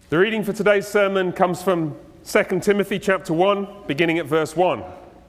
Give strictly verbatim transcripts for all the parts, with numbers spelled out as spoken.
The reading for today's sermon comes from Second Timothy chapter one, beginning at verse one.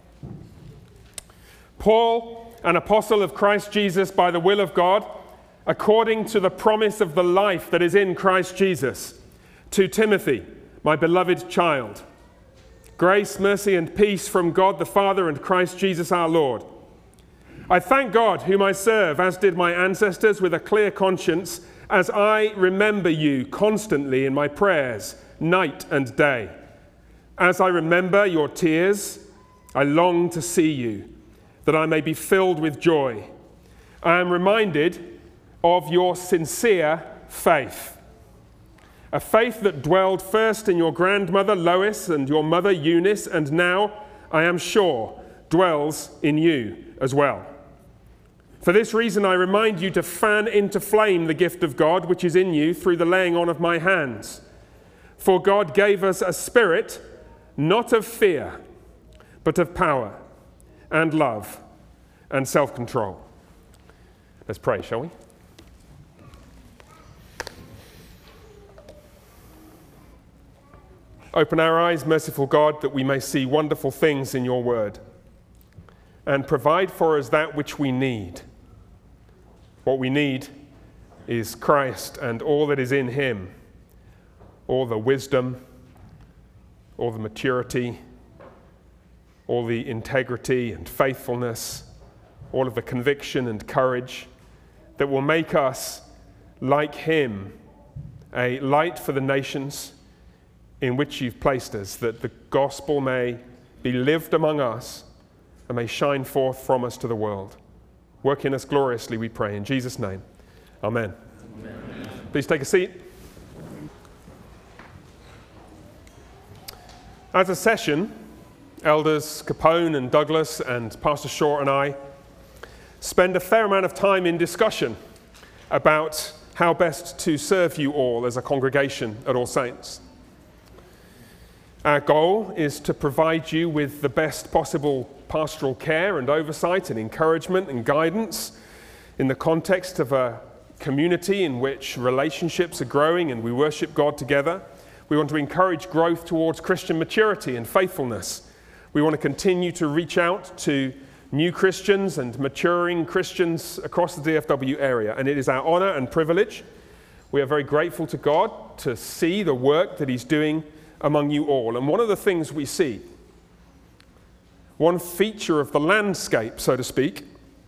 Paul, an apostle of Christ Jesus by the will of God, according to the promise of the life that is in Christ Jesus, to Timothy, my beloved child. Grace, mercy, and peace from God the Father and Christ Jesus our Lord. I thank God, whom I serve, as did my ancestors, with a clear conscience, as I remember you constantly in my prayers, night and day. As I remember your tears, I long to see you, that I may be filled with joy. I am reminded of your sincere faith, a faith that dwelled first in your grandmother Lois and your mother Eunice, and now, I am sure, dwells in you as well. For this reason, I remind you to fan into flame the gift of God which is in you through the laying on of my hands. For God gave us a spirit, not of fear, but of power and love and self-control. Let's pray, shall we? Open our eyes, merciful God, that we may see wonderful things in your word, and provide for us that which we need. What we need is Christ and all that is in him, all the wisdom, all the maturity, all the integrity and faithfulness, all of the conviction and courage that will make us, like him, a light for the nations in which you've placed us, that the gospel may be lived among us and may shine forth from us to the world. Work in us gloriously, we pray. In Jesus' name, amen. Amen. Please take a seat. As a session, Elders Capone and Douglas and Pastor Shaw and I spend a fair amount of time in discussion about how best to serve you all as a congregation at All Saints. Our goal is to provide you with the best possible pastoral care and oversight and encouragement and guidance in the context of a community in which relationships are growing and we worship God together. We want to encourage growth towards Christian maturity and faithfulness. We want to continue to reach out to new Christians and maturing Christians across the D F W area, and it is our honor and privilege. We are very grateful to God to see the work that he's doing among you all. And one of the things we see, one feature of the landscape, so to speak,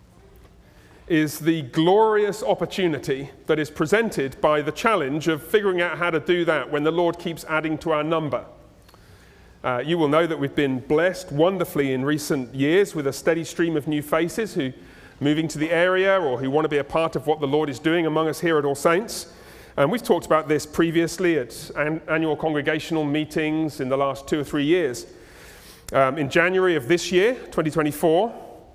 is the glorious opportunity that is presented by the challenge of figuring out how to do that when the Lord keeps adding to our number. Uh, you will know that we've been blessed wonderfully in recent years with a steady stream of new faces who are moving to the area or who want to be a part of what the Lord is doing among us here at All Saints. And we've talked about this previously at an annual congregational meetings in the last two or three years. Um, in January of this year, twenty twenty-four,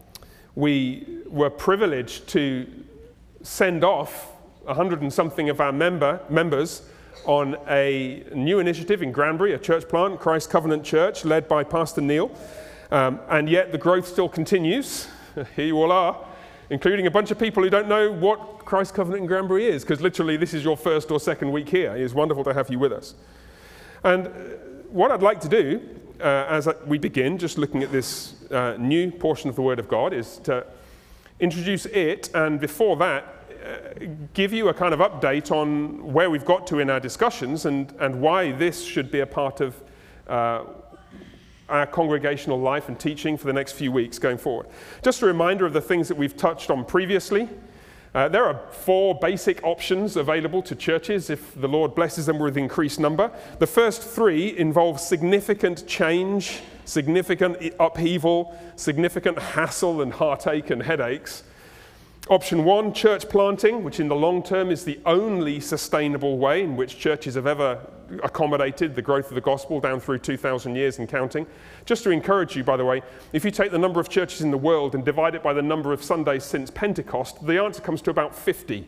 we were privileged to send off a hundred and something of our member members on a new initiative in Granbury, a church plant, Christ Covenant Church, led by Pastor Neil. Um, and yet the growth still continues. Here you all are, including a bunch of people who don't know what Christ Covenant in Granbury is, because literally this is your first or second week here. It is wonderful to have you with us. And what I'd like to do, uh, as we begin, just looking at this uh, new portion of the Word of God, is to introduce it, and before that, uh, give you a kind of update on where we've got to in our discussions and, and why this should be a part of uh, our congregational life and teaching for the next few weeks going forward. Just a reminder of the things that we've touched on previously. Uh, there are four basic options available to churches if the Lord blesses them with increased number. The first three involve significant change, significant upheaval, significant hassle and heartache and headaches. Option one, church planting, which in the long term is the only sustainable way in which churches have ever accommodated the growth of the gospel down through two thousand years and counting. Just to encourage you, by the way, if you take the number of churches in the world and divide it by the number of Sundays since Pentecost, the answer comes to about fifty.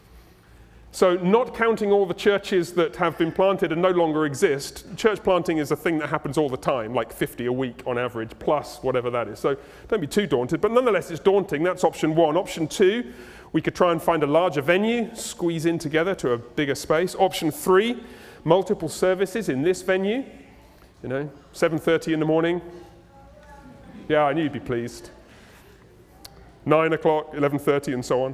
So not counting all the churches that have been planted and no longer exist, church planting is a thing that happens all the time, like fifty a week on average, plus whatever that is. So don't be too daunted, but nonetheless it's daunting. That's option one. Option two, we could try and find a larger venue, squeeze in together to a bigger space. Option three, multiple services in this venue, you know, seven thirty in the morning. Yeah, I knew you'd be pleased. nine o'clock, eleven thirty, and so on.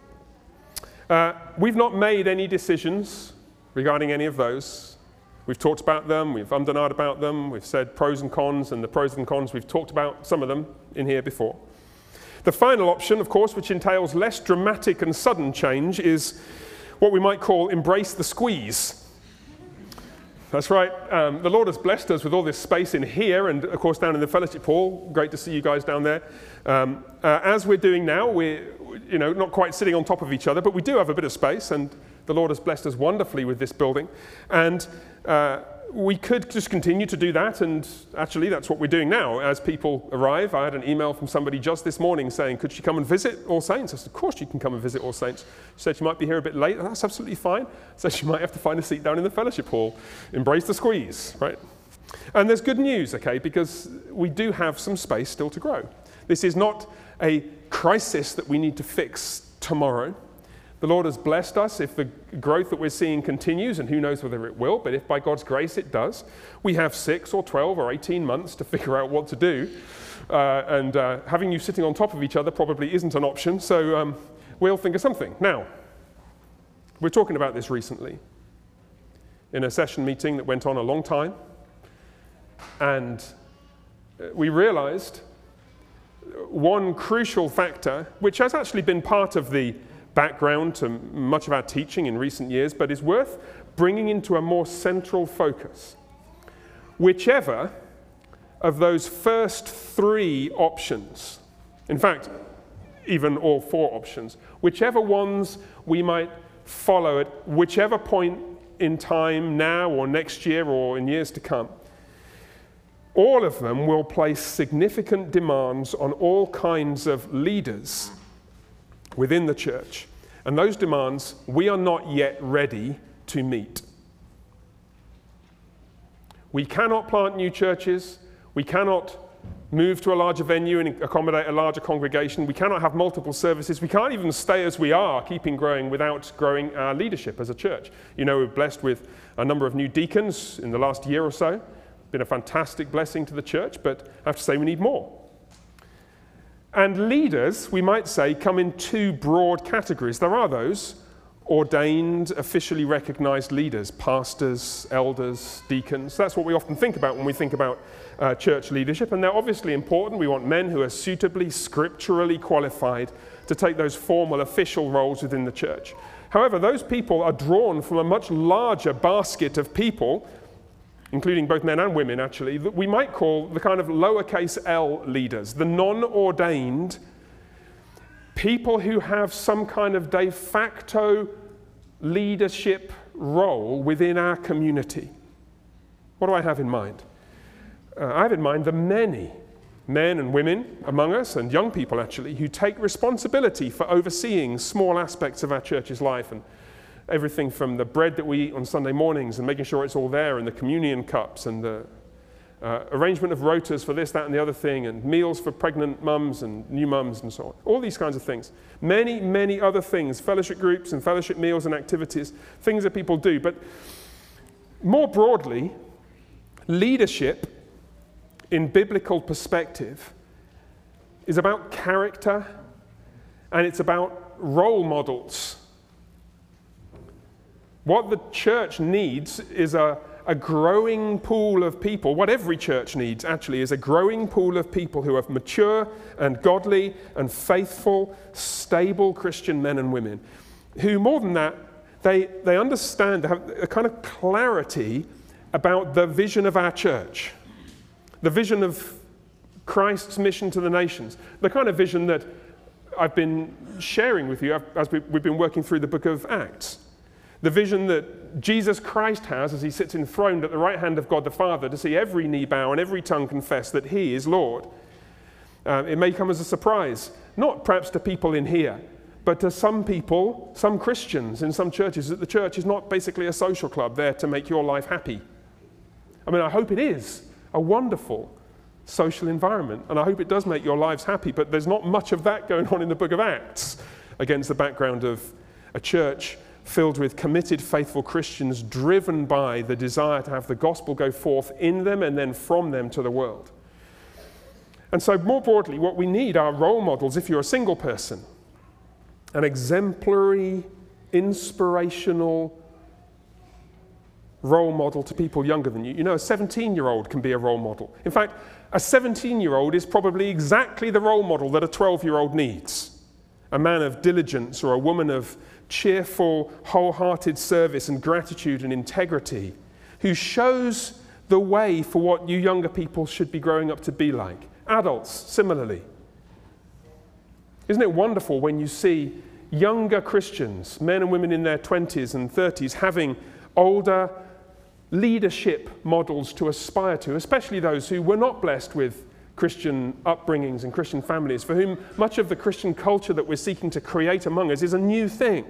Uh, we've not made any decisions regarding any of those. We've talked about them, we've ummed and ahed about them, we've said pros and cons, and the pros and cons, we've talked about some of them in here before. The final option, of course, which entails less dramatic and sudden change, is what we might call embrace the squeeze. That's right. Um, the Lord has blessed us with all this space in here and, of course, down in the fellowship hall. Great to see you guys down there. Um, uh, as we're doing now, we're you know, not quite sitting on top of each other, but we do have a bit of space, and the Lord has blessed us wonderfully with this building. And uh, we could just continue to do that, and actually that's what we're doing now. As people arrive, I had an email from somebody just this morning saying, could she come and visit All Saints? I said, of course you can come and visit All Saints. She said she might be here a bit late. That's absolutely fine. So she might have to find a seat down in the fellowship hall. Embrace the squeeze, right? And there's good news, okay, because we do have some space still to grow. This is not a crisis that we need to fix tomorrow. The Lord has blessed us. If the growth that we're seeing continues, and who knows whether it will, but if by God's grace it does, we have six or twelve or eighteen months to figure out what to do. Uh, and uh, having you sitting on top of each other probably isn't an option, so um, we'll think of something. Now, we're talking about this recently in a session meeting that went on a long time, and we realized one crucial factor, which has actually been part of the background to much of our teaching in recent years, but is worth bringing into a more central focus. Whichever of those first three options, in fact, even all four options, whichever ones we might follow at whichever point in time, now or next year or in years to come, all of them will place significant demands on all kinds of leaders within the church. And those demands we are not yet ready to meet. We cannot plant new churches. We cannot move to a larger venue and accommodate a larger congregation. We cannot have multiple services. We can't even stay as we are, keeping growing without growing our leadership as a church. You know, we're blessed with a number of new deacons in the last year or so. Been a fantastic blessing to the church, but I have to say we need more. And leaders, we might say, come in two broad categories. There are those ordained, officially recognized leaders, pastors, elders, deacons. That's what we often think about when we think about uh, church leadership, and they're obviously important. We want men who are suitably, scripturally qualified to take those formal, official roles within the church. However, those people are drawn from a much larger basket of people, including both men and women actually, that we might call the kind of lowercase l leaders, the non-ordained people who have some kind of de facto leadership role within our community. What do I have in mind? Uh, I have in mind the many men and women among us, and young people actually, who take responsibility for overseeing small aspects of our church's life, and everything from the bread that we eat on Sunday mornings and making sure it's all there, and the communion cups, and the uh, arrangement of rotas for this, that, and the other thing, and meals for pregnant mums and new mums and so on. All these kinds of things. Many, many other things, fellowship groups and fellowship meals and activities, things that people do. But more broadly, leadership in biblical perspective is about character, and it's about role models. What the church needs is a, a growing pool of people. What every church needs, actually, is a growing pool of people who are mature and godly and faithful, stable Christian men and women, who, more than that, they, they understand, they have a kind of clarity about the vision of our church, the vision of Christ's mission to the nations, the kind of vision that I've been sharing with you as we've been working through the book of Acts. The vision that Jesus Christ has as he sits enthroned at the right hand of God the Father to see every knee bow and every tongue confess that he is Lord. Uh, it may come as a surprise, not perhaps to people in here, but to some people, some Christians in some churches, that the church is not basically a social club there to make your life happy. I mean, I hope it is a wonderful social environment, and I hope it does make your lives happy, but there's not much of that going on in the book of Acts against the background of a church filled with committed, faithful Christians driven by the desire to have the gospel go forth in them and then from them to the world. And so more broadly, what we need are role models if you're a single person. An exemplary, inspirational role model to people younger than you. You know, a seventeen-year-old can be a role model. In fact, a seventeen-year-old is probably exactly the role model that a twelve-year-old needs. A man of diligence or a woman of cheerful, wholehearted service and gratitude and integrity who shows the way for what you younger people should be growing up to be like. Adults, similarly. Isn't it wonderful when you see younger Christians, men and women in their twenties and thirties, having older leadership models to aspire to, especially those who were not blessed with Christian upbringings and Christian families, for whom much of the Christian culture that we're seeking to create among us is a new thing.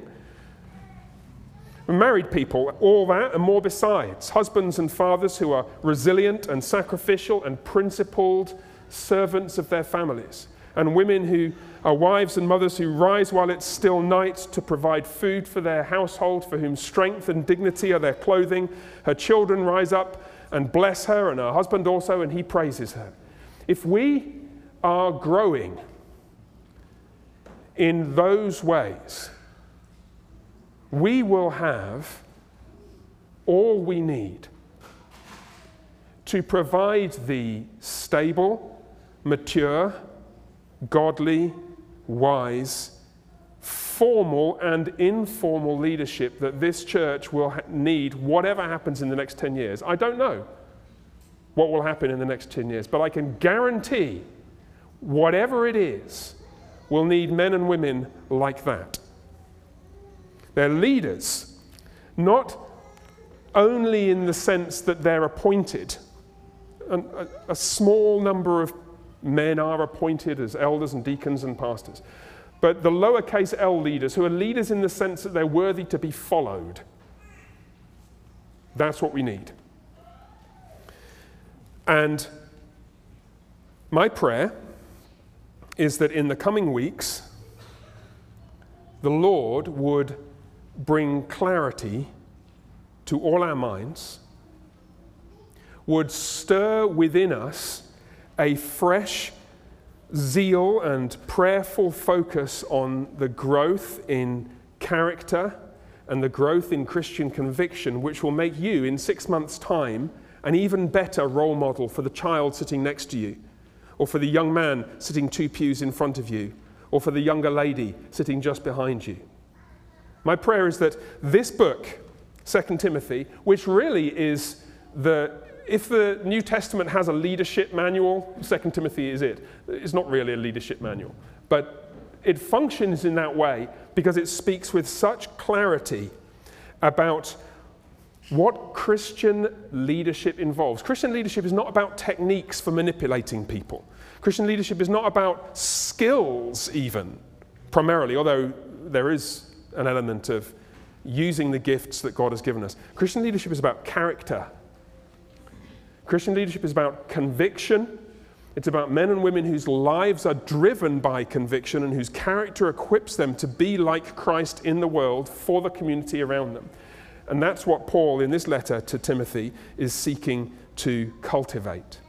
Married people, all that and more besides. Husbands and fathers who are resilient and sacrificial and principled servants of their families. And women who are wives and mothers who rise while it's still night to provide food for their household, for whom strength and dignity are their clothing. Her children rise up and bless her, and her husband also, and he praises her. If we are growing in those ways, we will have all we need to provide the stable, mature, godly, wise, formal and informal leadership that this church will ha- need whatever happens in the next ten years. I don't know what will happen in the next ten years, but I can guarantee whatever it is will need men and women like that. They're leaders, not only in the sense that they're appointed. A, a, a small number of men are appointed as elders and deacons and pastors. But the lowercase l leaders, who are leaders in the sense that they're worthy to be followed, that's what we need. And my prayer is that in the coming weeks, the Lord would bring clarity to all our minds, would stir within us a fresh zeal and prayerful focus on the growth in character and the growth in Christian conviction, which will make you, in six months' time, an even better role model for the child sitting next to you, or for the young man sitting two pews in front of you, or for the younger lady sitting just behind you. My prayer is that this book, Second Timothy, which really is the, if the New Testament has a leadership manual, Second Timothy is it. It's not really a leadership manual, but it functions in that way because it speaks with such clarity about what Christian leadership involves. Christian leadership is not about techniques for manipulating people. Christian leadership is not about skills even, primarily, although there is an element of using the gifts that God has given us. Christian leadership is about character. Christian leadership is about conviction. It's about men and women whose lives are driven by conviction and whose character equips them to be like Christ in the world for the community around them. And that's what Paul, in this letter to Timothy, is seeking to cultivate.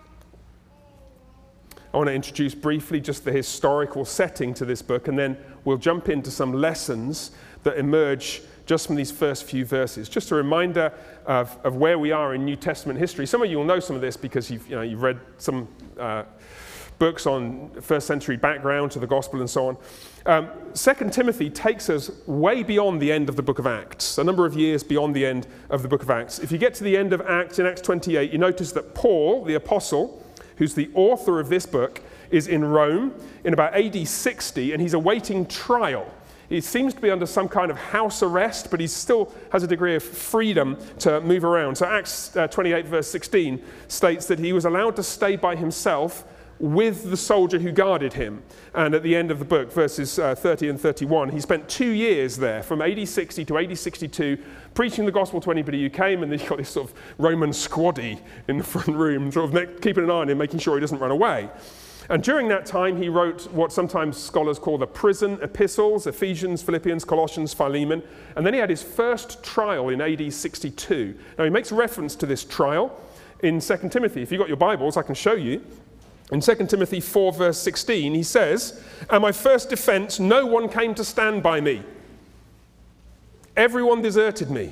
I want to introduce briefly just the historical setting to this book, and then we'll jump into some lessons that emerge just from these first few verses. Just a reminder of, of where we are in New Testament history. Some of you will know some of this because you've, you know, you've read some uh, books on first century background to the gospel and so on. Um, Second Timothy takes us way beyond the end of the book of Acts, a number of years beyond the end of the book of Acts. If you get to the end of Acts, in Acts twenty-eight, you notice that Paul, the apostle, who's the author of this book, is in Rome in about A D sixty, and he's awaiting trial. He seems to be under some kind of house arrest, but he still has a degree of freedom to move around. So Acts uh, twenty-eight verse sixteen states that he was allowed to stay by himself with the soldier who guarded him. And at the end of the book, verses uh, thirty and thirty-one, he spent two years there, from A D sixty to A D sixty-two, preaching the gospel to anybody who came, and then you've got this sort of Roman squaddy in the front room, sort of keeping an eye on him, making sure he doesn't run away. And during that time, he wrote what sometimes scholars call the prison epistles, Ephesians, Philippians, Colossians, Philemon. And then he had his first trial in A D sixty-two. Now, he makes reference to this trial in Second Timothy. If you've got your Bibles, I can show you. In Second Timothy four, verse sixteen, he says, "At my first defense, no one came to stand by me. Everyone deserted me.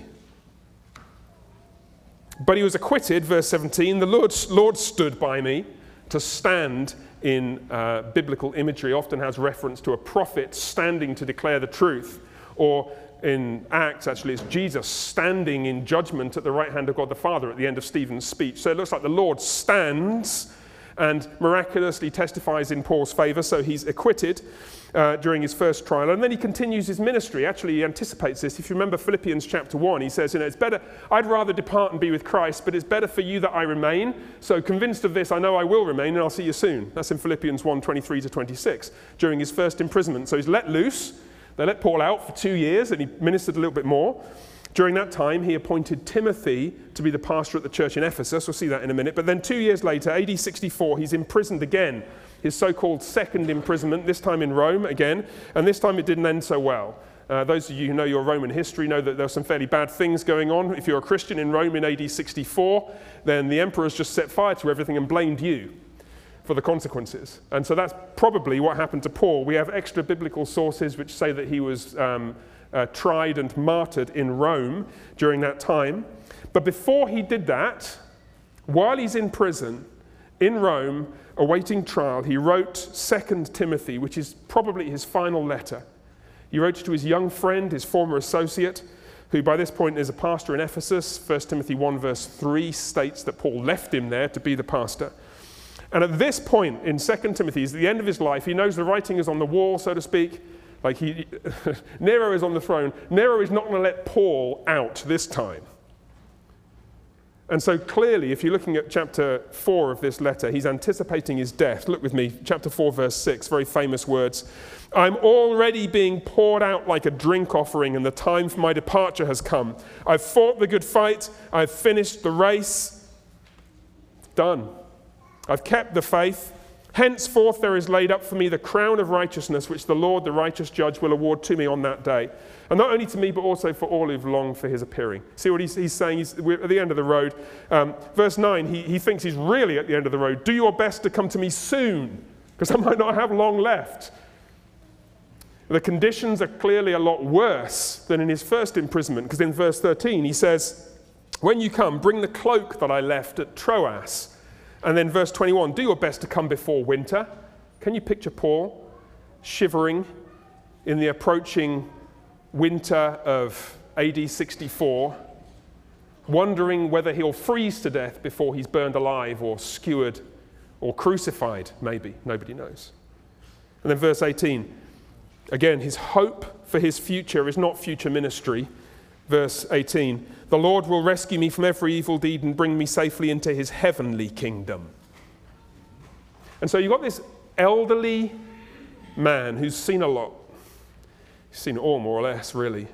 But he was acquitted," verse seventeen, "the Lord, Lord stood by me." To stand in uh, biblical imagery often has reference to a prophet standing to declare the truth. Or in Acts, actually, it's Jesus standing in judgment at the right hand of God the Father at the end of Stephen's speech. So it looks like the Lord stands and miraculously testifies in Paul's favor. So he's acquitted uh, during his first trial. And then he continues his ministry. Actually, he anticipates this. If you remember Philippians chapter one, he says, you know, it's better, I'd rather depart and be with Christ, but it's better for you that I remain. So convinced of this, I know I will remain, and I'll see you soon. That's in Philippians one, twenty-three to twenty-six, during his first imprisonment. So he's let loose. They let Paul out for two years, and he ministered a little bit more. During that time, he appointed Timothy to be the pastor at the church in Ephesus. We'll see that in a minute. But then two years later, A D sixty-four, he's imprisoned again. His so-called second imprisonment, this time in Rome again. And this time it didn't end so well. Uh, those of you who know your Roman history know that there were some fairly bad things going on. If you're a Christian in Rome in A D sixty-four, then the emperor's just set fire to everything and blamed you for the consequences. And so that's probably what happened to Paul. We have extra biblical sources which say that he was um, uh, tried and martyred in Rome during that time. But before he did that, while he's in prison in Rome, awaiting trial, he wrote Second Timothy, which is probably his final letter. He wrote to his young friend, his former associate, who by this point is a pastor in Ephesus. First Timothy one verse three states that Paul left him there to be the pastor. And at this point in Second Timothy, it's the end of his life. He knows the writing is on the wall, so to speak. Like he, Nero is on the throne. Nero is not going to let Paul out this time. And so clearly, if you're looking at chapter four of this letter, he's anticipating his death. Look with me, chapter four, verse six, very famous words. "I'm already being poured out like a drink offering, and the time for my departure has come. I've fought the good fight. I've finished the race." Done. "I've kept the faith. Henceforth there is laid up for me the crown of righteousness, which the Lord, the righteous judge, will award to me on that day. And not only to me, but also for all who've longed for his appearing." See what he's, he's saying? He's, we're at the end of the road. Um, verse nine, he, he thinks he's really at the end of the road. "Do your best to come to me soon, because I might not have long left." The conditions are clearly a lot worse than in his first imprisonment, because in verse thirteen he says, "When you come, bring the cloak that I left at Troas." And then verse twenty-one, "Do your best to come before winter." Can you picture Paul shivering in the approaching winter of A D sixty-four, wondering whether he'll freeze to death before he's burned alive or skewered or crucified, maybe. Nobody knows. And then verse eighteen, again, his hope for his future is not future ministry. Verse eighteen, "The Lord will rescue me from every evil deed and bring me safely into his heavenly kingdom." And so you've got this elderly man who's seen a lot. He's seen it all, more or less, really.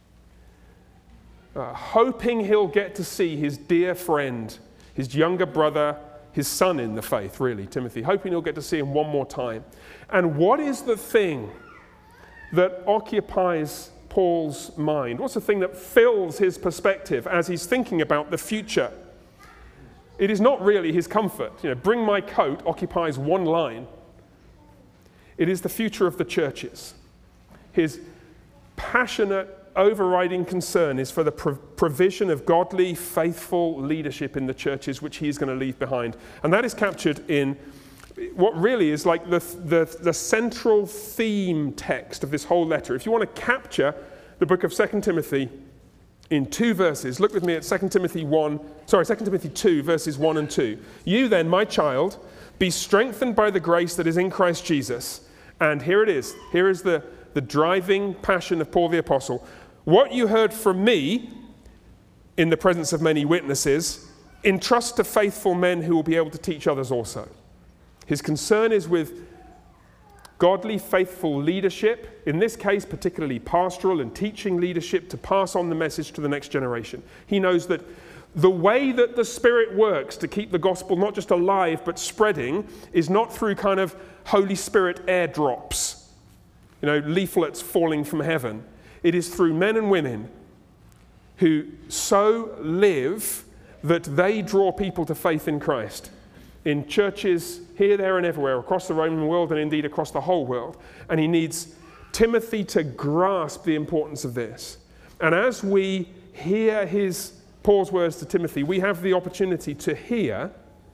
Uh, hoping he'll get to see his dear friend, his younger brother, his son in the faith, really, Timothy. Hoping he'll get to see him one more time. And what is the thing that occupies Paul's mind? What's the thing that fills his perspective as he's thinking about the future? It is not really his comfort. You know, "bring my coat" occupies one line. It is the future of the churches. His passionate, overriding concern is for the pro- provision of godly, faithful leadership in the churches which he is going to leave behind. And that is captured in what really is like the, the, the central theme text of this whole letter. If you want to capture the book of Second Timothy in two verses, look with me at Second Timothy one, sorry, Second Timothy two, verses one and two. "You then, my child, be strengthened by the grace that is in Christ Jesus." And here it is. Here is the, the driving passion of Paul the Apostle. "What you heard from me in the presence of many witnesses, entrust to faithful men who will be able to teach others also." His concern is with godly, faithful leadership, in this case particularly pastoral and teaching leadership, to pass on the message to the next generation. He knows that The way that the Spirit works to keep the gospel not just alive but spreading is not through kind of Holy Spirit airdrops, you know, leaflets falling from heaven. It is through men and women who so live that they draw people to faith in Christ in churches here, there, and everywhere, across the Roman world and indeed across the whole world. And he needs Timothy to grasp the importance of this. And as we hear his Paul's words to Timothy, we have the opportunity to hear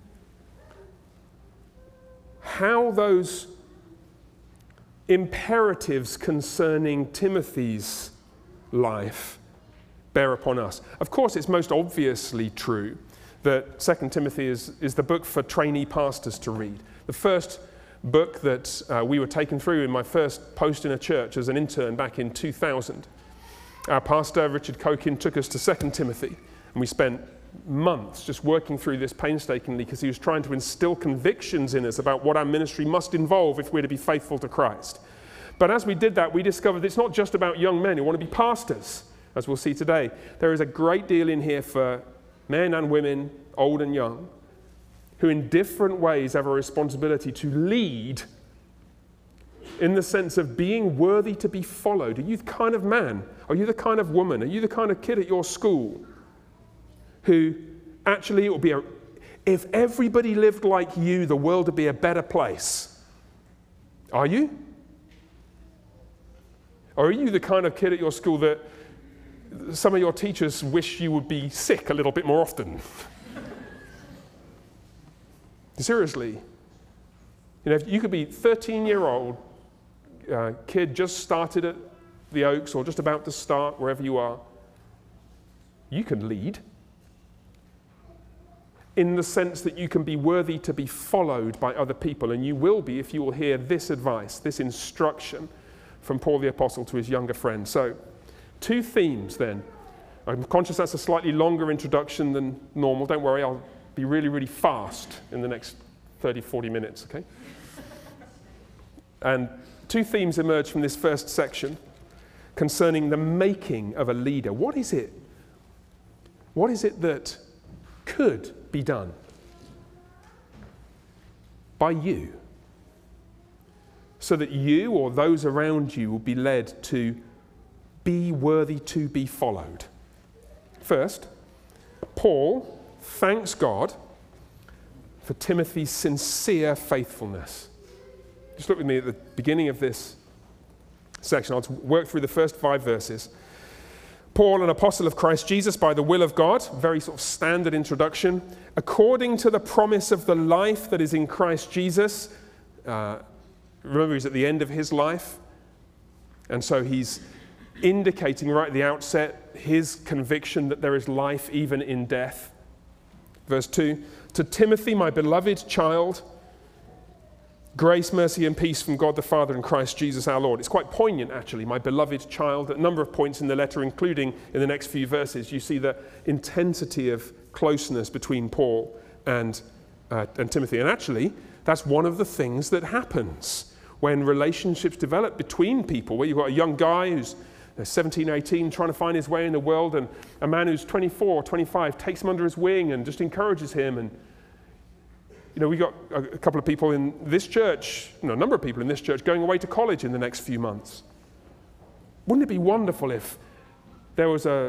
how those imperatives concerning Timothy's life bear upon us. Of course, it's most obviously true that Second Timothy is, is the book for trainee pastors to read. The first book that uh, we were taken through in my first post in a church as an intern back in two thousand. Our pastor, Richard Kokin, took us to Second Timothy, and we spent months just working through this painstakingly because he was trying to instill convictions in us about what our ministry must involve if we're to be faithful to Christ. But as we did that, we discovered it's not just about young men who want to be pastors, as we'll see today. There is a great deal in here for men and women, old and young, who in different ways have a responsibility to lead in the sense of being worthy to be followed. Are you the kind of man? Are you the kind of woman? Are you the kind of kid at your school who actually it would be a, if everybody lived like you, the world would be a better place? Are you? Or are you the kind of kid at your school that some of your teachers wish you would be sick a little bit more often? Seriously. You know, if you could be thirteen-year-old uh, kid just started at the Oaks or just about to start wherever you are, you can lead in the sense that you can be worthy to be followed by other people, and you will be if you will hear this advice, this instruction from Paul the Apostle to his younger friend. So, two themes then. I'm conscious that's a slightly longer introduction than normal. Don't worry, I'll be really, really fast in the next thirty, forty minutes, okay? And two themes emerge from this first section concerning the making of a leader. What is it? What is it that could be done by you so that you or those around you will be led to be worthy to be followed? First, Paul thanks God for Timothy's sincere faithfulness. Just look with me at the beginning of this section. I'll work through the first five verses. Paul, an apostle of Christ Jesus by the will of God, very sort of standard introduction, according to the promise of the life that is in Christ Jesus. Uh, remember, he's at the end of his life, and so he's indicating right at the outset his conviction that there is life even in death. Verse two, to Timothy, my beloved child, grace, mercy, and peace from God the Father and Christ Jesus our Lord. It's quite poignant, actually, my beloved child. At a number of points in the letter, including in the next few verses, you see the intensity of closeness between Paul and, uh, and Timothy. And actually, that's one of the things that happens when relationships develop between people, where you've got a young guy who's seventeen, eighteen, trying to find his way in the world, and a man who's twenty-four, twenty-five takes him under his wing and just encourages him. And you know, we got a couple of people in this church, you know, a number of people in this church going away to college in the next few months. Wouldn't it be wonderful if there was a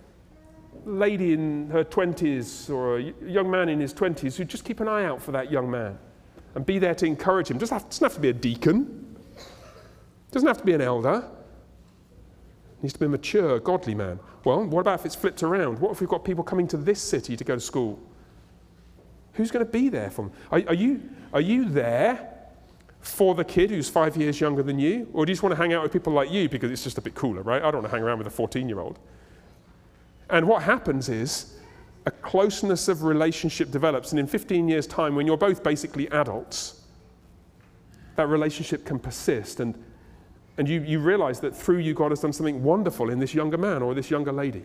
lady in her twenties or a young man in his twenties who'd just keep an eye out for that young man and be there to encourage him? It doesn't have, doesn't have to be a deacon. It doesn't have to be an elder. It needs to be a mature, godly man. Well, what about if it's flipped around? What if we've got people coming to this city to go to school? Who's going to be there for them? Are, are, you, are you there for the kid who's five years younger than you? Or do you just want to hang out with people like you because it's just a bit cooler, right? I don't want to hang around with a fourteen-year-old. And what happens is a closeness of relationship develops. And in fifteen years' time, when you're both basically adults, that relationship can persist. And, and you, you realize that through you, God has done something wonderful in this younger man or this younger lady.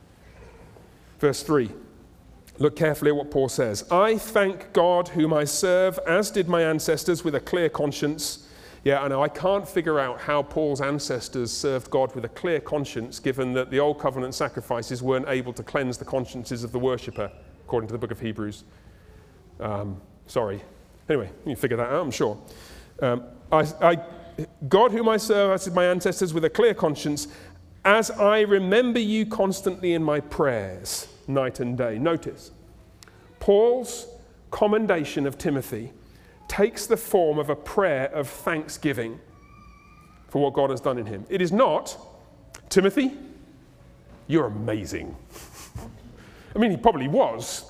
Verse three. Look carefully at what Paul says. I thank God whom I serve, as did my ancestors, with a clear conscience, Yeah, I know, I can't figure out how Paul's ancestors served God with a clear conscience, given that the Old Covenant sacrifices weren't able to cleanse the consciences of the worshipper, according to the book of Hebrews. Um, sorry. Anyway, you can figure that out, I'm sure. Um, I, I, God whom I serve, I said my ancestors with a clear conscience, as I remember you constantly in my prayers, night and day. Notice, Paul's commendation of Timothy takes the form of a prayer of thanksgiving for what God has done in him. It is not, Timothy, you're amazing. I mean, he probably was.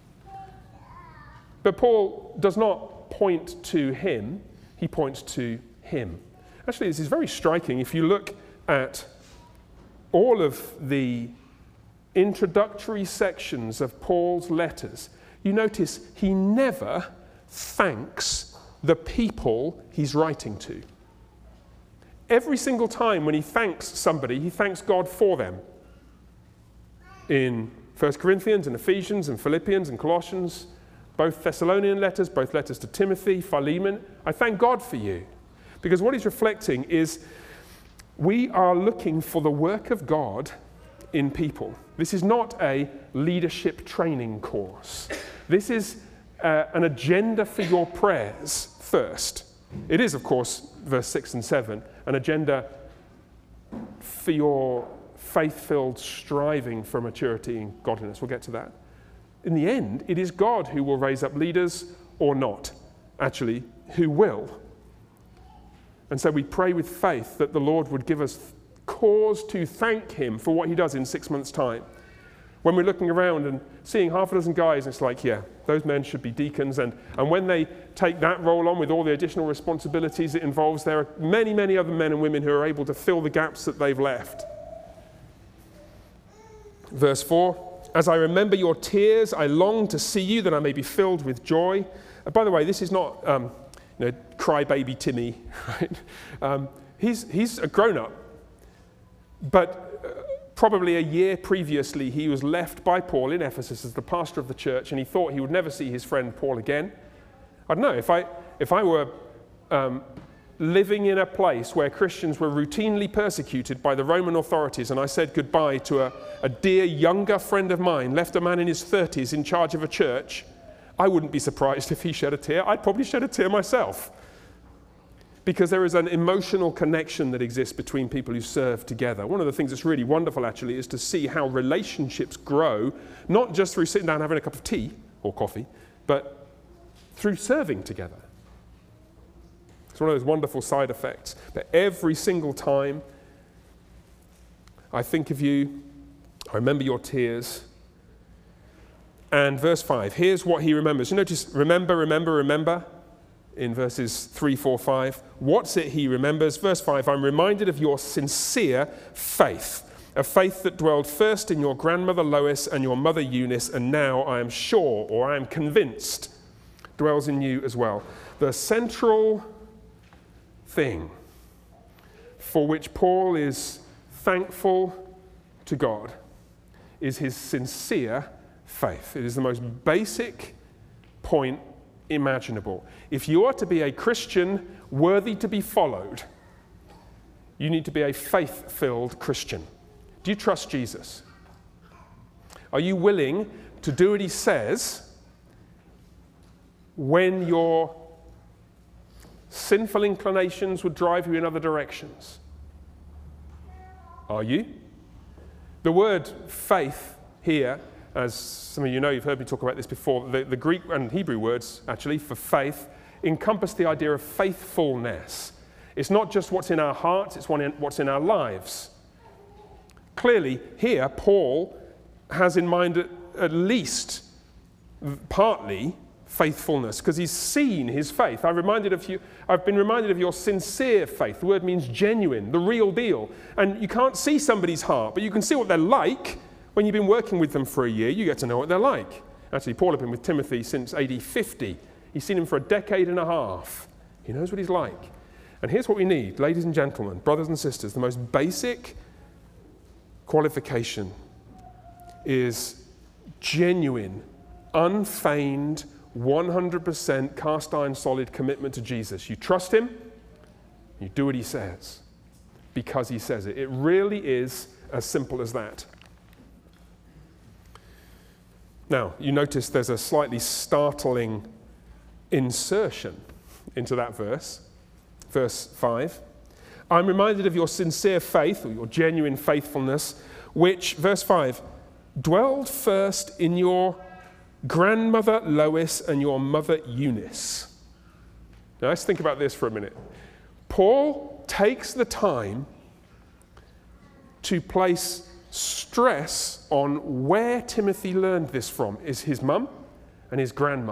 But Paul does not point to him, he points to him. Actually, this is very striking. If you look at all of the introductory sections of Paul's letters, you notice he never thanks the people he's writing to. Every single time when he thanks somebody, he thanks God for them. In First Corinthians and Ephesians and Philippians and Colossians, both Thessalonian letters, both letters to Timothy, Philemon, I thank God for you. Because what he's reflecting is we are looking for the work of God in people. This is not a leadership training course. This is uh, an agenda for your prayers first. It is, of course, verse six and seven, an agenda for your faith-filled striving for maturity and godliness. We'll get to that. In the end, it is God who will raise up leaders or not. Actually, who will. And so we pray with faith that the Lord would give us cause to thank him for what he does in six months' time. When we're looking around and seeing half a dozen guys, it's like, yeah, those men should be deacons. And, and when they take that role on with all the additional responsibilities it involves, there are many, many other men and women who are able to fill the gaps that they've left. Verse four, as I remember your tears, I long to see you, that I may be filled with joy. Uh, by the way, this is not um, you know, crybaby Timmy, right? Um, he's, he's a grown-up. But uh, probably a year previously, he was left by Paul in Ephesus as the pastor of the church, and he thought he would never see his friend Paul again. I don't know, if I, if I were um, living in a place where Christians were routinely persecuted by the Roman authorities, and I said goodbye to a, a dear younger friend of mine, left a man in his thirties in charge of a church, I wouldn't be surprised if he shed a tear. I'd probably shed a tear myself. Because there is an emotional connection that exists between people who serve together. One of the things that's really wonderful, actually, is to see how relationships grow, not just through sitting down and having a cup of tea or coffee, but through serving together. It's one of those wonderful side effects. But every single time I think of you, I remember your tears. And verse five, here's what he remembers. You notice, remember, remember, remember. In verses three, four, five. What's it he remembers? Verse five, I'm reminded of your sincere faith, a faith that dwelled first in your grandmother Lois and your mother Eunice, and now I am sure, or I am convinced, dwells in you as well. The central thing for which Paul is thankful to God is his sincere faith. It is the most basic point imaginable. If you are to be a Christian worthy to be followed, you need to be a faith-filled Christian. Do you trust Jesus? Are you willing to do what he says when your sinful inclinations would drive you in other directions? Are you? The word faith here, as some of you know, you've heard me talk about this before, the, the Greek and Hebrew words, actually, for faith, encompass the idea of faithfulness. It's not just what's in our hearts, it's what's in our lives. Clearly, here, Paul has in mind at, at least partly faithfulness, because he's seen his faith. I'm reminded of you, I've been reminded of your sincere faith. The word means genuine, the real deal. And you can't see somebody's heart, but you can see what they're like. When you've been working with them for a year, you get to know what they're like. Actually, Paul had been with Timothy since A D fifty. He's seen him for a decade and a half. He knows what he's like. And here's what we need, ladies and gentlemen, brothers and sisters. The most basic qualification is genuine, unfeigned, one hundred percent cast iron solid commitment to Jesus. You trust him, You do what he says because he says it. It really is as simple as that. Now, you notice there's a slightly startling insertion into that verse. Verse five. I'm reminded of your sincere faith, or your genuine faithfulness, which, verse five, dwelled first in your grandmother Lois and your mother Eunice. Now let's think about this for a minute. Paul takes the time to place stress on where Timothy learned this from, is his mum and his grandma.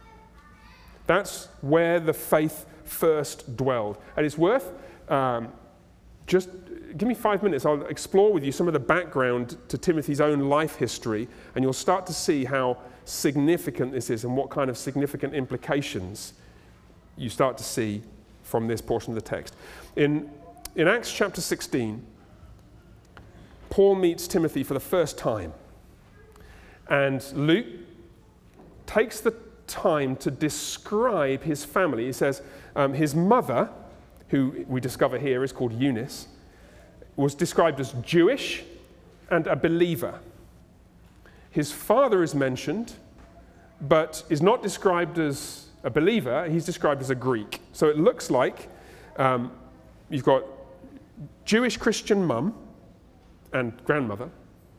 That's where the faith first dwelled. And it's worth um, just give me five minutes. I'll explore with you some of the background to Timothy's own life history, and you'll start to see how significant this is and what kind of significant implications you start to see from this portion of the text. In, in Acts chapter sixteen, Paul meets Timothy for the first time, and Luke takes the time to describe his family. He says um, his mother, who we discover here is called Eunice, was described as Jewish and a believer. His father is mentioned, but is not described as a believer. He's described as a Greek. So it looks like um, you've got Jewish Christian mum and grandmother,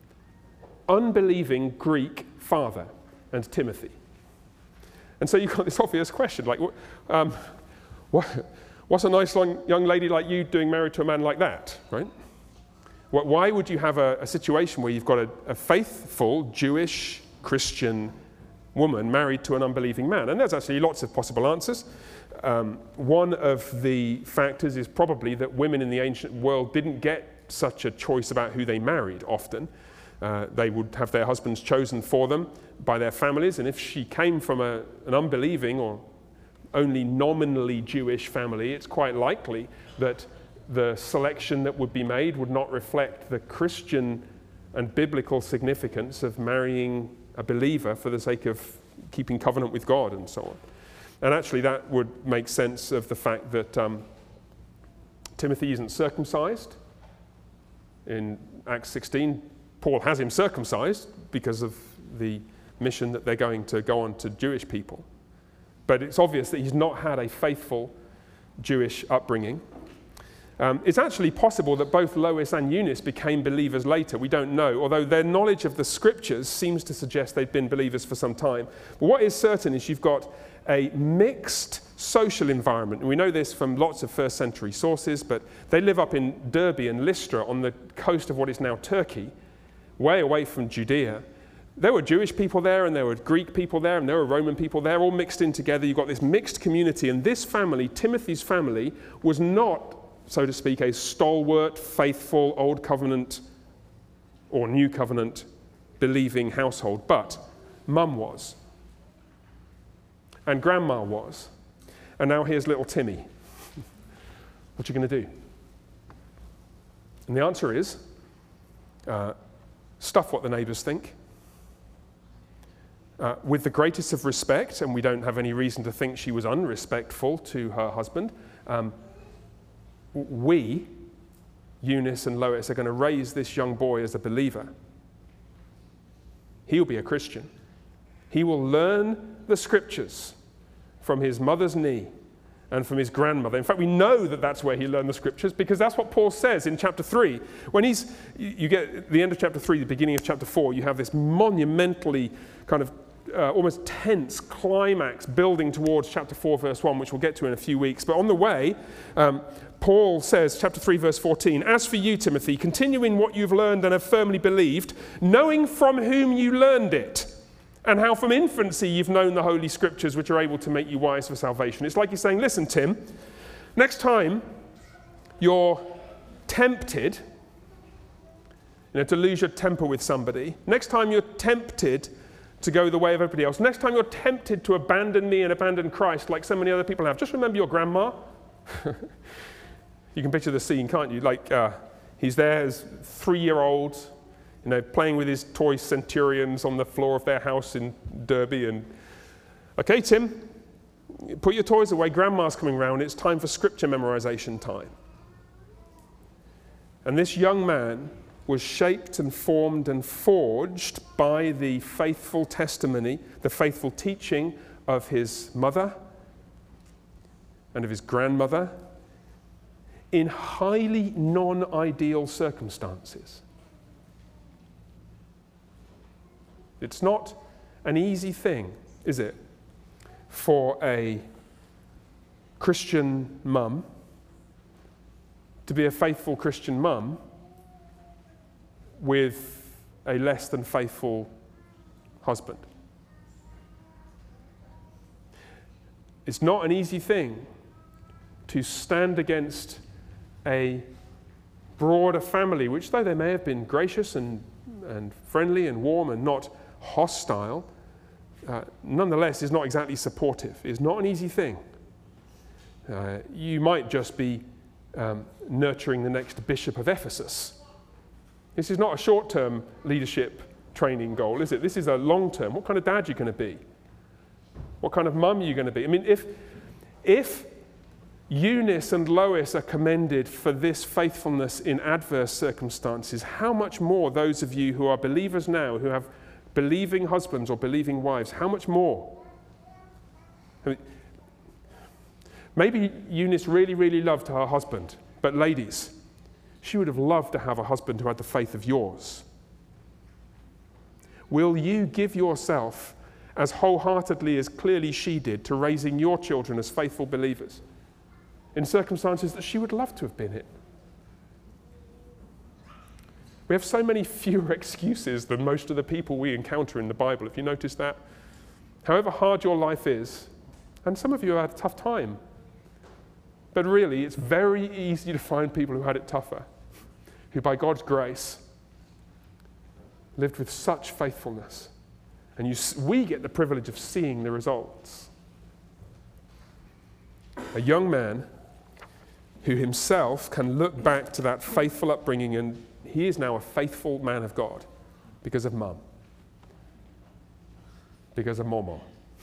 unbelieving Greek father and Timothy. And so you've got this obvious question, like, um, what, what's a nice long, young lady like you doing married to a man like that, right? Why would you have a, a situation where you've got a, a faithful Jewish Christian woman married to an unbelieving man? And there's actually lots of possible answers. Um, one of the factors is probably that women in the ancient world didn't get such a choice about who they married often. Uh, they would have their husbands chosen for them by their families, and if she came from a, an unbelieving or only nominally Jewish family, it's quite likely that the selection that would be made would not reflect the Christian and biblical significance of marrying a believer for the sake of keeping covenant with God and so on. And actually that would make sense of the fact that um, Timothy isn't circumcised. In Acts sixteen, Paul has him circumcised because of the mission that they're going to go on to Jewish people. But it's obvious that he's not had a faithful Jewish upbringing. Um, it's actually possible that both Lois and Eunice became believers later. We don't know, although their knowledge of the scriptures seems to suggest they've been believers for some time. But what is certain is you've got a mixed social environment. And we know this from lots of first century sources, but they live up in Derbe and Lystra on the coast of what is now Turkey, way away from Judea. There were Jewish people there, and there were Greek people there, and there were Roman people there, all mixed in together. You've got this mixed community, and this family, Timothy's family, was not, so to speak, a stalwart, faithful, old covenant or new covenant believing household, but mum was, and grandma was, and now here's little Timmy. What are you going to do? And the answer is, uh, stuff what the neighbours think. Uh, with the greatest of respect, and we don't have any reason to think she was unrespectful to her husband, um, we, Eunice and Lois, are going to raise this young boy as a believer. He'll be a Christian. He will learn the scriptures from his mother's knee and from his grandmother. In fact, we know that that's where he learned the scriptures because that's what Paul says in chapter three. When he's, you get at the end of chapter three, the beginning of chapter four, you have this monumentally kind of uh, almost tense climax building towards chapter four, verse one, which we'll get to in a few weeks. But on the way, um, Paul says, chapter three, verse fourteen, "As for you, Timothy, continue in what you've learned and have firmly believed, knowing from whom you learned it, and how from infancy you've known the Holy Scriptures, which are able to make you wise for salvation." It's like he's saying, listen, Tim, next time you're tempted, you know, to lose your temper with somebody, next time you're tempted to go the way of everybody else, next time you're tempted to abandon me and abandon Christ like so many other people have, just remember your grandma. You can picture the scene, can't you? Like uh, he's there as three-year-old, you know, playing with his toy centurions on the floor of their house in Derby. And, okay, Tim, put your toys away, grandma's coming round, it's time for scripture memorization time. And this young man was shaped and formed and forged by the faithful testimony, the faithful teaching of his mother and of his grandmother in highly non-ideal circumstances. It's not an easy thing, is it, for a Christian mum to be a faithful Christian mum with a less than faithful husband. It's not an easy thing to stand against a broader family, which though they may have been gracious and, and friendly and warm and not hostile, uh, nonetheless is not exactly supportive. It's not an easy thing. Uh, you might just be um, nurturing the next bishop of Ephesus. This is not a short-term leadership training goal, is it? This is a long-term. What kind of dad are you going to be? What kind of mum are you going to be? I mean, if, if Eunice and Lois are commended for this faithfulness in adverse circumstances, how much more those of you who are believers now, who have believing husbands or believing wives, how much more? I mean, maybe Eunice really, really loved her husband, but ladies, she would have loved to have a husband who had the faith of yours. Will you give yourself as wholeheartedly as clearly she did to raising your children as faithful believers in circumstances that she would love to have been in? We have so many fewer excuses than most of the people we encounter in the Bible. If you notice that, however hard your life is, and some of you have had a tough time, but really it's very easy to find people who had it tougher, who by God's grace lived with such faithfulness. And you, we get the privilege of seeing the results. A young man who himself can look back to that faithful upbringing, and he is now a faithful man of God because of mum, because of Momo.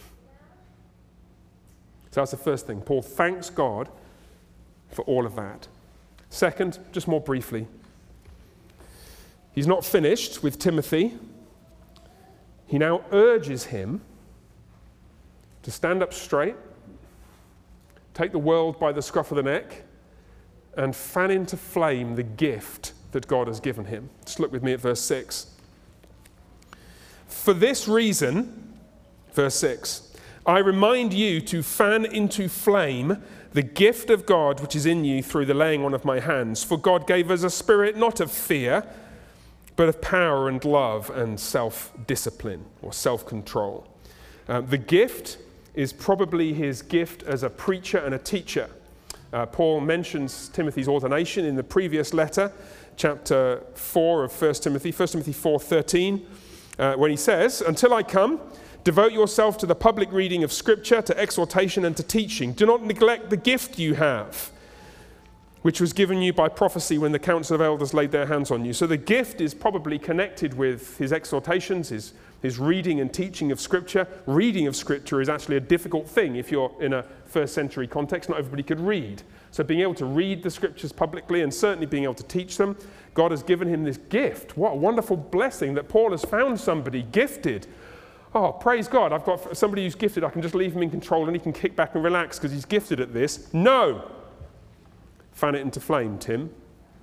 So that's the first thing. Paul thanks God for all of that. Second, just more briefly, he's not finished with Timothy. He now urges him to stand up straight, take the world by the scruff of the neck, and fan into flame the gift that God has given him. Just look with me at verse six. For this reason, verse six, I remind you to fan into flame the gift of God which is in you through the laying on of my hands. For God gave us a spirit not of fear, but of power and love and self-discipline or self-control. Uh, the gift is probably his gift as a preacher and a teacher. Uh, Paul mentions Timothy's ordination in the previous letter, chapter four of First Timothy, First Timothy four thirteen, uh, when he says, until I come, devote yourself to the public reading of Scripture, to exhortation and to teaching. Do not neglect the gift you have, which was given you by prophecy when the council of elders laid their hands on you. So the gift is probably connected with his exhortations, his, his reading and teaching of Scripture. Reading of Scripture is actually a difficult thing if you're in a first century context. Not everybody could read. So being able to read the Scriptures publicly and certainly being able to teach them, God has given him this gift. What a wonderful blessing that Paul has found somebody gifted. Oh, praise God, I've got somebody who's gifted. I can just leave him in control and he can kick back and relax because he's gifted at this. No! Fan it into flame, Tim. You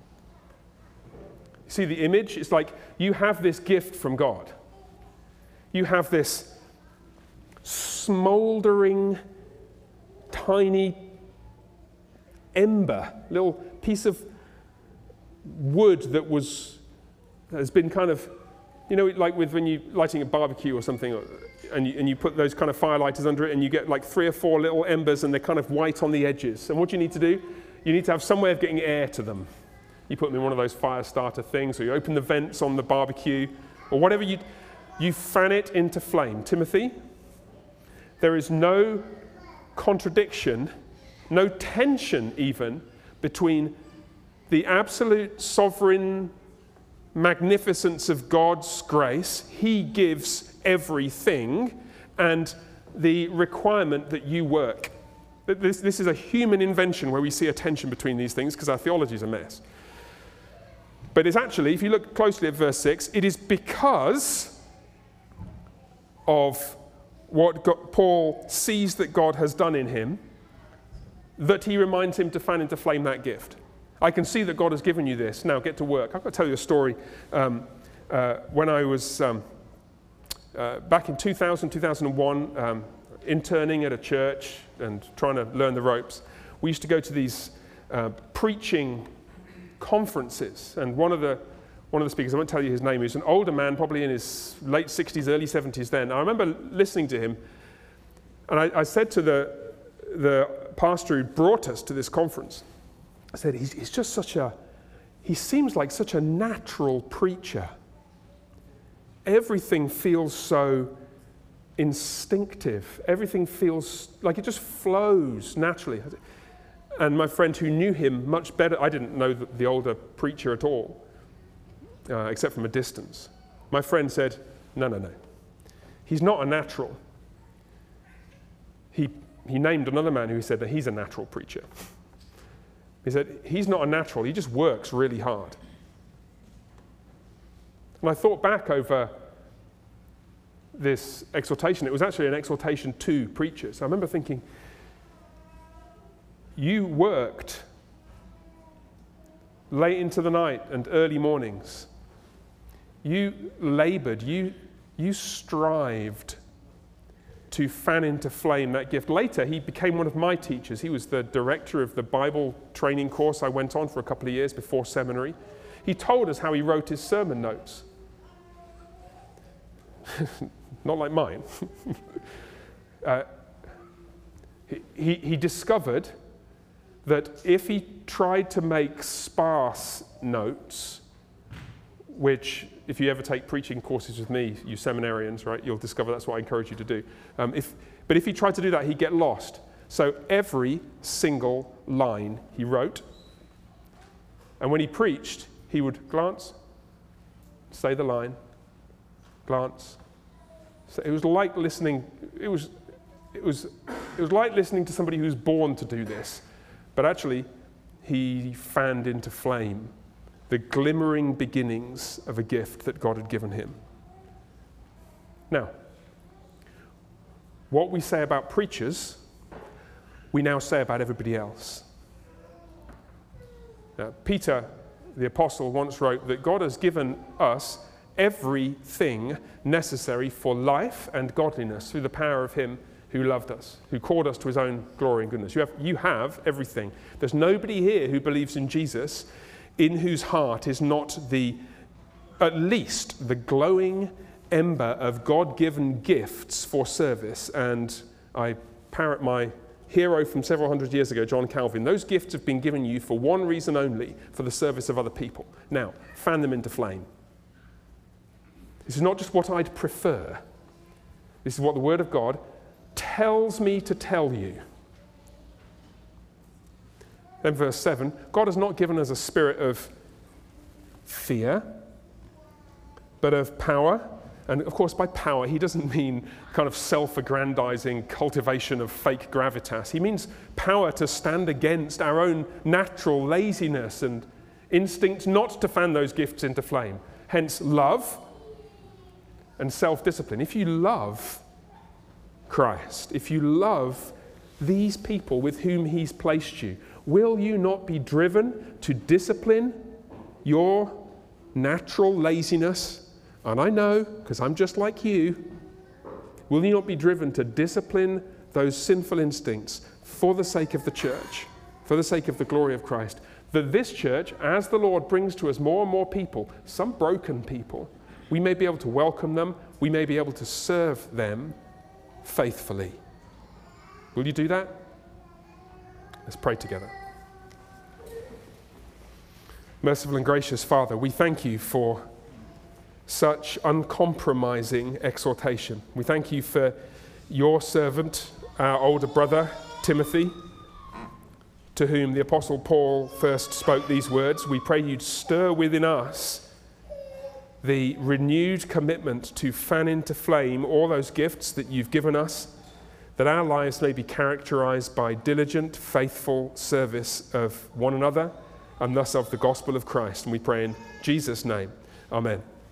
see the image? It's like you have this gift from God. You have this smoldering, tiny ember, little piece of wood that was has been kind of, you know, like with when you're lighting a barbecue or something, and you, and you put those kind of firelighters under it, and you get like three or four little embers, and they're kind of white on the edges. And what do you need to do? You need to have some way of getting air to them. You put them in one of those fire starter things, or you open the vents on the barbecue, or whatever you, you fan it into flame. Timothy, there is no contradiction, no tension even, between the absolute sovereign magnificence of God's grace, he gives everything, and the requirement that you work. This, this is a human invention where we see a tension between these things because our theology is a mess. But it's actually, if you look closely at verse six, it is because of what God, Paul sees that God has done in him that he reminds him to fan into flame that gift. I can see that God has given you this. Now get to work. I've got to tell you a story. Um, uh, when I was um, uh, back in two thousand, two thousand one, um, interning at a church and trying to learn the ropes, we used to go to these uh, preaching conferences. And one of the one of the speakers, I won't tell you his name, he was an older man, probably in his late sixties, early seventies then. I remember listening to him, and I, I said to the, the pastor who brought us to this conference, I said, he's, he's just such a, he seems like such a natural preacher. Everything feels so instinctive. Everything feels like it just flows naturally. And my friend who knew him much better, I didn't know the, the older preacher at all, uh, except from a distance. My friend said, no, no, no. He's not a natural. He, he named another man who said that he's a natural preacher. He said, he's not a natural, he just works really hard. And I thought back over this exhortation. It was actually an exhortation to preachers. I remember thinking, you worked late into the night and early mornings. You labored, you, you strived to fan into flame that gift. Later, he became one of my teachers. He was the director of the Bible training course I went on for a couple of years before seminary. He told us how he wrote his sermon notes. Not like mine. uh, he, he discovered that if he tried to make sparse notes, which if you ever take preaching courses with me, you seminarians, right, you'll discover that's what I encourage you to do. Um, if, but if he tried to do that, he'd get lost. So every single line he wrote, and when he preached, he would glance, say the line, glance. So it was like listening, it was, it was, it was like listening to somebody who's born to do this. But actually, he fanned into flame the glimmering beginnings of a gift that God had given him. Now, what we say about preachers, we now say about everybody else. Now, Peter, the apostle, once wrote that God has given us everything necessary for life and godliness through the power of him who loved us, who called us to his own glory and goodness. You have, you have everything. There's nobody here who believes in Jesus in whose heart is not the, at least the glowing ember of God-given gifts for service. And I parrot my hero from several hundred years ago, John Calvin. Those gifts have been given you for one reason only, for the service of other people. Now, fan them into flame. This is not just what I'd prefer. This is what the Word of God tells me to tell you. Then verse seven, God has not given us a spirit of fear, but of power. And of course, by power, he doesn't mean kind of self-aggrandizing cultivation of fake gravitas. He means power to stand against our own natural laziness and instinct not to fan those gifts into flame. Hence, love and self-discipline. If you love Christ, if you love these people with whom he's placed you, will you not be driven to discipline your natural laziness? And I know, because I'm just like you, will you not be driven to discipline those sinful instincts for the sake of the church, for the sake of the glory of Christ? That this church, as the Lord brings to us more and more people, some broken people, we may be able to welcome them, we may be able to serve them faithfully. Will you do that? Let's pray together. Merciful and gracious Father, we thank you for such uncompromising exhortation. We thank you for your servant, our older brother, Timothy, to whom the Apostle Paul first spoke these words. We pray you'd stir within us the renewed commitment to fan into flame all those gifts that you've given us that our lives may be characterized by diligent, faithful service of one another and thus of the gospel of Christ. And we pray in Jesus' name. Amen.